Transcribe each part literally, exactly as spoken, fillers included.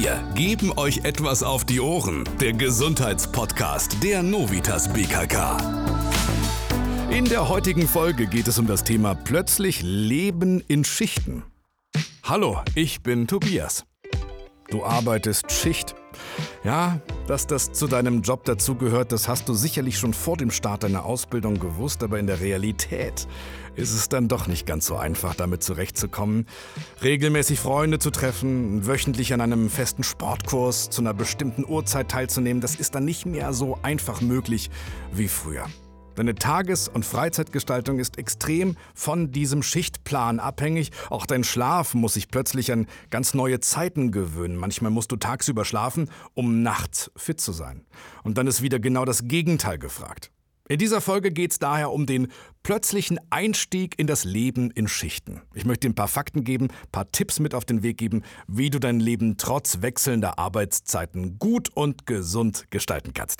Wir geben euch etwas auf die Ohren. Der Gesundheitspodcast der Novitas B K K. In der heutigen Folge geht es um das Thema plötzlich Leben in Schichten. Hallo, ich bin Tobias. Du arbeitest Schicht. Ja, dass das zu deinem Job dazugehört, das hast du sicherlich schon vor dem Start deiner Ausbildung gewusst, aber in der Realität ist es dann doch nicht ganz so einfach, damit zurechtzukommen. Regelmäßig Freunde zu treffen, wöchentlich an einem festen Sportkurs zu einer bestimmten Uhrzeit teilzunehmen, das ist dann nicht mehr so einfach möglich wie früher. Deine Tages- und Freizeitgestaltung ist extrem von diesem Schichtplan abhängig. Auch dein Schlaf muss sich plötzlich an ganz neue Zeiten gewöhnen. Manchmal musst du tagsüber schlafen, um nachts fit zu sein. Und dann ist wieder genau das Gegenteil gefragt. In dieser Folge geht es daher um den plötzlichen Einstieg in das Leben in Schichten. Ich möchte dir ein paar Fakten geben, ein paar Tipps mit auf den Weg geben, wie du dein Leben trotz wechselnder Arbeitszeiten gut und gesund gestalten kannst.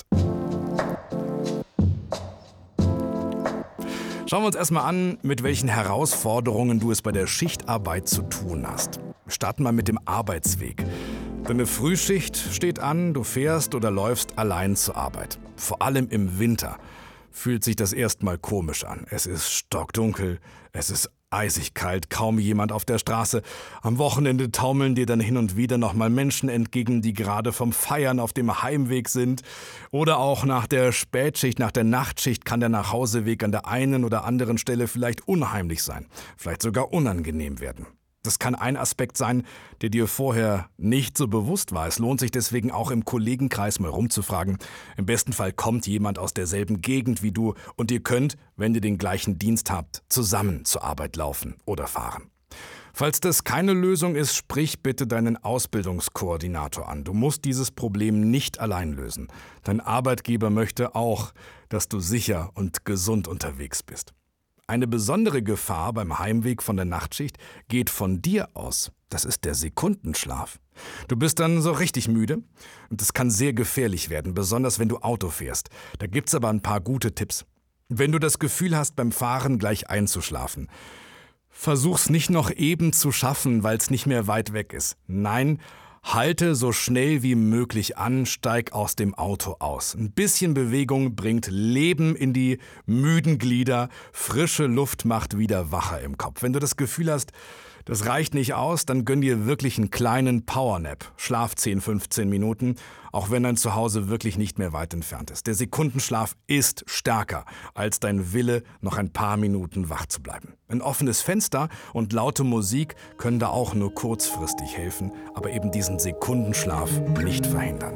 Schauen wir uns erstmal an, mit welchen Herausforderungen du es bei der Schichtarbeit zu tun hast. Wir starten mal mit dem Arbeitsweg. Deine Frühschicht steht an, du fährst oder läufst allein zur Arbeit. Vor allem im Winter fühlt sich das erstmal komisch an. Es ist stockdunkel, es ist eisig kalt, kaum jemand auf der Straße. Am Wochenende taumeln dir dann hin und wieder nochmal Menschen entgegen, die gerade vom Feiern auf dem Heimweg sind. Oder auch nach der Spätschicht, nach der Nachtschicht kann der Nachhauseweg an der einen oder anderen Stelle vielleicht unheimlich sein, vielleicht sogar unangenehm werden. Das kann ein Aspekt sein, der dir vorher nicht so bewusst war. Es lohnt sich deswegen auch im Kollegenkreis mal rumzufragen. Im besten Fall kommt jemand aus derselben Gegend wie du und ihr könnt, wenn ihr den gleichen Dienst habt, zusammen zur Arbeit laufen oder fahren. Falls das keine Lösung ist, sprich bitte deinen Ausbildungskoordinator an. Du musst dieses Problem nicht allein lösen. Dein Arbeitgeber möchte auch, dass du sicher und gesund unterwegs bist. Eine besondere Gefahr beim Heimweg von der Nachtschicht geht von dir aus. Das ist der Sekundenschlaf. Du bist dann so richtig müde und das kann sehr gefährlich werden, besonders wenn du Auto fährst. Da gibt's aber ein paar gute Tipps. Wenn du das Gefühl hast, beim Fahren gleich einzuschlafen, versuch's nicht noch eben zu schaffen, weil es nicht mehr weit weg ist. Nein, halte so schnell wie möglich an, steig aus dem Auto aus. Ein bisschen Bewegung bringt Leben in die müden Glieder, frische Luft macht wieder wacher im Kopf. Wenn du das Gefühl hast, das reicht nicht aus, dann gönn dir wirklich einen kleinen Powernap. Schlaf zehn, fünfzehn Minuten, auch wenn dein Zuhause wirklich nicht mehr weit entfernt ist. Der Sekundenschlaf ist stärker als dein Wille, noch ein paar Minuten wach zu bleiben. Ein offenes Fenster und laute Musik können da auch nur kurzfristig helfen, aber eben diesen Sekundenschlaf nicht verhindern.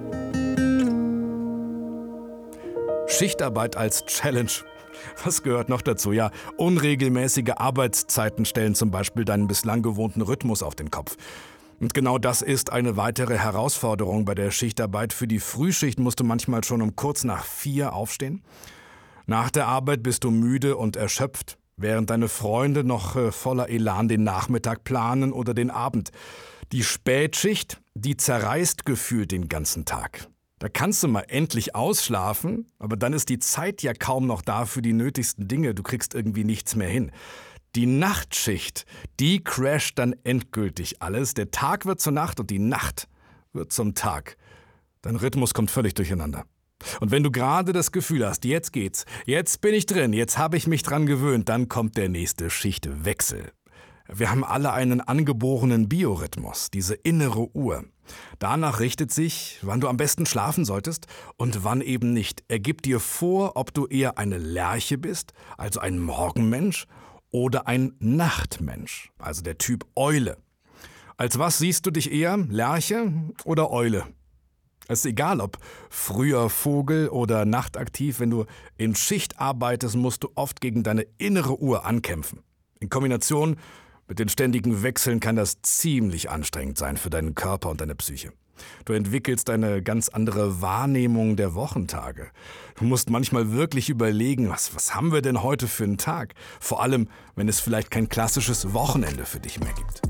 Schichtarbeit als Challenge. Was gehört noch dazu? Ja, unregelmäßige Arbeitszeiten stellen zum Beispiel deinen bislang gewohnten Rhythmus auf den Kopf. Und genau das ist eine weitere Herausforderung bei der Schichtarbeit. Für die Frühschicht musst du manchmal schon um kurz nach vier aufstehen. Nach der Arbeit bist du müde und erschöpft, während deine Freunde noch äh, voller Elan den Nachmittag planen oder den Abend. Die Spätschicht, die zerreißt gefühlt den ganzen Tag. Da kannst du mal endlich ausschlafen, aber dann ist die Zeit ja kaum noch da für die nötigsten Dinge. Du kriegst irgendwie nichts mehr hin. Die Nachtschicht, die crasht dann endgültig alles. Der Tag wird zur Nacht und die Nacht wird zum Tag. Dein Rhythmus kommt völlig durcheinander. Und wenn du gerade das Gefühl hast, jetzt geht's, jetzt bin ich drin, jetzt habe ich mich dran gewöhnt, dann kommt der nächste Schichtwechsel. Wir haben alle einen angeborenen Biorhythmus, diese innere Uhr. Danach richtet sich, wann du am besten schlafen solltest und wann eben nicht. Er gibt dir vor, ob du eher eine Lerche bist, also ein Morgenmensch, oder ein Nachtmensch, also der Typ Eule. Als was siehst du dich eher, Lerche oder Eule? Es ist egal, ob früher Vogel oder nachtaktiv, wenn du in Schicht arbeitest, musst du oft gegen deine innere Uhr ankämpfen. In Kombination mit den ständigen Wechseln kann das ziemlich anstrengend sein für deinen Körper und deine Psyche. Du entwickelst eine ganz andere Wahrnehmung der Wochentage. Du musst manchmal wirklich überlegen, was, was haben wir denn heute für einen Tag? Vor allem, wenn es vielleicht kein klassisches Wochenende für dich mehr gibt.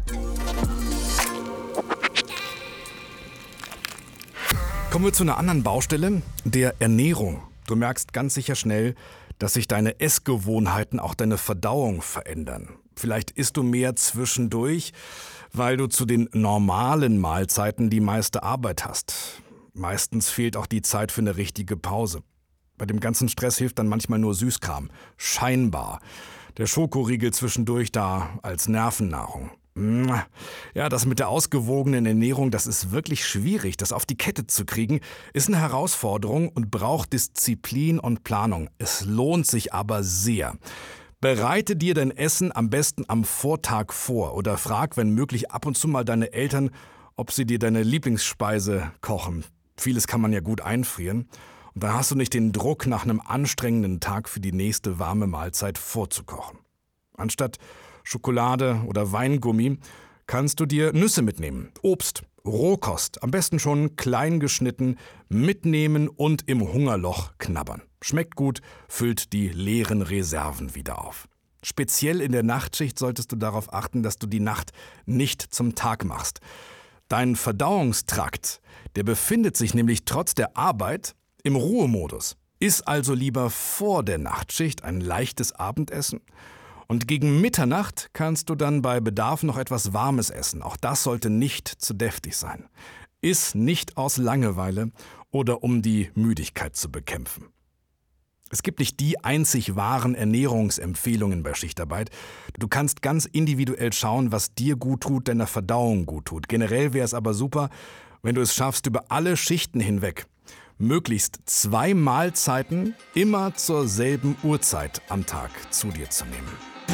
Kommen wir zu einer anderen Baustelle, der Ernährung. Du merkst ganz sicher schnell, dass sich deine Essgewohnheiten, auch deine Verdauung verändern. Vielleicht isst du mehr zwischendurch, weil du zu den normalen Mahlzeiten die meiste Arbeit hast. Meistens fehlt auch die Zeit für eine richtige Pause. Bei dem ganzen Stress hilft dann manchmal nur Süßkram. Scheinbar. Der Schokoriegel zwischendurch da als Nervennahrung. Ja, das mit der ausgewogenen Ernährung, das ist wirklich schwierig. Das auf die Kette zu kriegen, ist eine Herausforderung und braucht Disziplin und Planung. Es lohnt sich aber sehr. Bereite dir dein Essen am besten am Vortag vor oder frag, wenn möglich, ab und zu mal deine Eltern, ob sie dir deine Lieblingsspeise kochen. Vieles kann man ja gut einfrieren. Und dann hast du nicht den Druck, nach einem anstrengenden Tag für die nächste warme Mahlzeit vorzukochen. Anstatt Schokolade oder Weingummi kannst du dir Nüsse mitnehmen, Obst, Rohkost, am besten schon klein geschnitten, mitnehmen und im Hungerloch knabbern. Schmeckt gut, füllt die leeren Reserven wieder auf. Speziell in der Nachtschicht solltest du darauf achten, dass du die Nacht nicht zum Tag machst. Dein Verdauungstrakt, der befindet sich nämlich trotz der Arbeit im Ruhemodus. Iss also lieber vor der Nachtschicht ein leichtes Abendessen. Und gegen Mitternacht kannst du dann bei Bedarf noch etwas Warmes essen. Auch das sollte nicht zu deftig sein. Iss nicht aus Langeweile oder um die Müdigkeit zu bekämpfen. Es gibt nicht die einzig wahren Ernährungsempfehlungen bei Schichtarbeit. Du kannst ganz individuell schauen, was dir gut tut, deiner Verdauung gut tut. Generell wäre es aber super, wenn du es schaffst, über alle Schichten hinweg möglichst zwei Mahlzeiten immer zur selben Uhrzeit am Tag zu dir zu nehmen.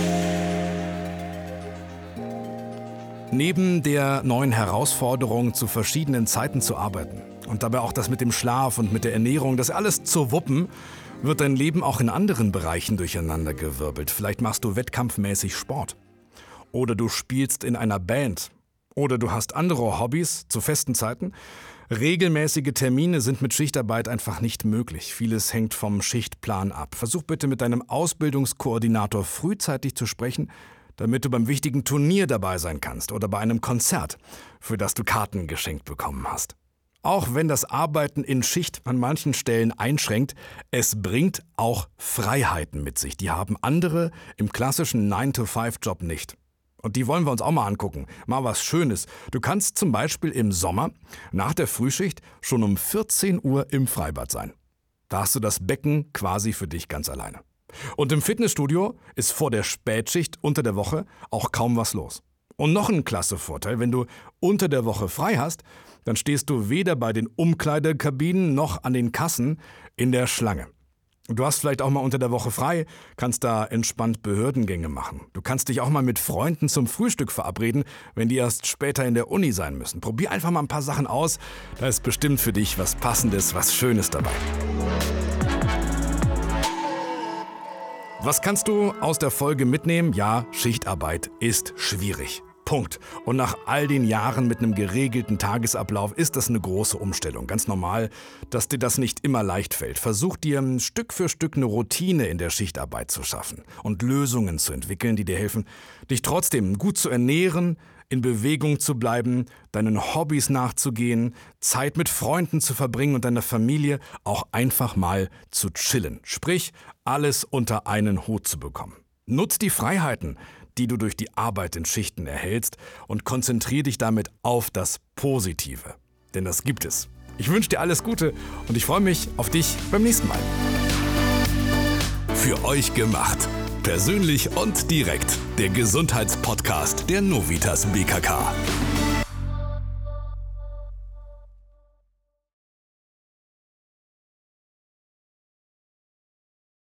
Neben der neuen Herausforderung, zu verschiedenen Zeiten zu arbeiten und dabei auch das mit dem Schlaf und mit der Ernährung, das alles zu wuppen, wird dein Leben auch in anderen Bereichen durcheinandergewirbelt. Vielleicht machst du wettkampfmäßig Sport. Oder du spielst in einer Band. Oder du hast andere Hobbys zu festen Zeiten. Regelmäßige Termine sind mit Schichtarbeit einfach nicht möglich. Vieles hängt vom Schichtplan ab. Versuch bitte mit deinem Ausbildungskoordinator frühzeitig zu sprechen, damit du beim wichtigen Turnier dabei sein kannst oder bei einem Konzert, für das du Karten geschenkt bekommen hast. Auch wenn das Arbeiten in Schicht an manchen Stellen einschränkt, es bringt auch Freiheiten mit sich. Die haben andere im klassischen nine to five Job nicht. Und die wollen wir uns auch mal angucken. Mal was Schönes. Du kannst zum Beispiel im Sommer nach der Frühschicht schon um vierzehn Uhr im Freibad sein. Da hast du das Becken quasi für dich ganz alleine. Und im Fitnessstudio ist vor der Spätschicht unter der Woche auch kaum was los. Und noch ein klasse Vorteil, wenn du unter der Woche frei hast, dann stehst du weder bei den Umkleidekabinen noch an den Kassen in der Schlange. Du hast vielleicht auch mal unter der Woche frei, kannst da entspannt Behördengänge machen. Du kannst dich auch mal mit Freunden zum Frühstück verabreden, wenn die erst später in der Uni sein müssen. Probier einfach mal ein paar Sachen aus, da ist bestimmt für dich was Passendes, was Schönes dabei. Was kannst du aus der Folge mitnehmen? Ja, Schichtarbeit ist schwierig. Punkt. Und nach all den Jahren mit einem geregelten Tagesablauf ist das eine große Umstellung. Ganz normal, dass dir das nicht immer leicht fällt. Versuch dir Stück für Stück eine Routine in der Schichtarbeit zu schaffen und Lösungen zu entwickeln, die dir helfen, dich trotzdem gut zu ernähren, in Bewegung zu bleiben, deinen Hobbys nachzugehen, Zeit mit Freunden zu verbringen und deiner Familie auch einfach mal zu chillen. Sprich, alles unter einen Hut zu bekommen. Nutz die Freiheiten, die du durch die Arbeit in Schichten erhältst, und konzentriere dich damit auf das Positive. Denn das gibt es. Ich wünsche dir alles Gute und ich freue mich auf dich beim nächsten Mal. Für euch gemacht. Persönlich und direkt. Der Gesundheitspodcast der Novitas B K K.